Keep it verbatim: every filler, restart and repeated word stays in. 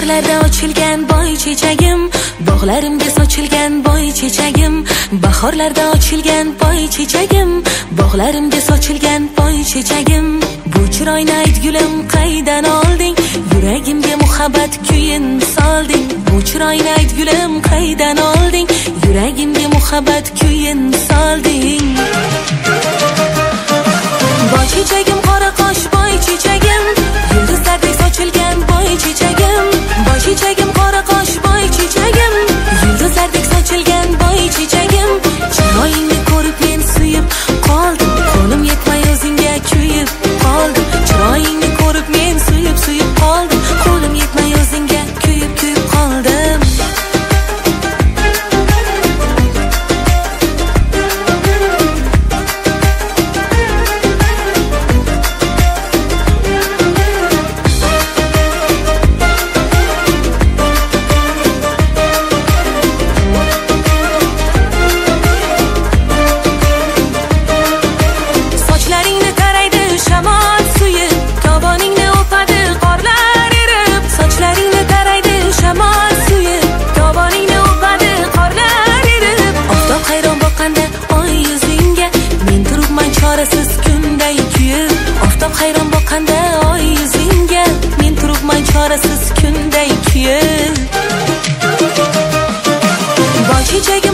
bahorlarda ochilgan boy chechagim, bog'larimga sochilgan boy chechagim, bahorlarda ochilgan boy chechagim, bog'larimga sochilgan boy chechagim. Bu chiroyni ayt gulim qaydan olding, yuragimga muhabbat kuyin solding. Bu chiroyni ayt gulim qaydan olding, yuragimga muhabbat kuyin solding. Boy chechagim, qora qosh boy chechagim, yulduzlardek sochilgan boy chechagim. Boy chechagim, qora qosh boy chechagim, yulduzlardek sochilgan boy chechagim. Chiroyingni ko'rib men suyib qoldim, qo'lim yetmay o'zingga kuyib qoldim. Chiroyingni ko'rib men suyib suyib qoldim, qo'lim yetmay o'zingga kuyib kuyib qoldim. Chorasiz kunday kuyib, oftob hayron boqanda oy yuzingga, men turibman chorasiz kunday kuyib. Boy chechagim,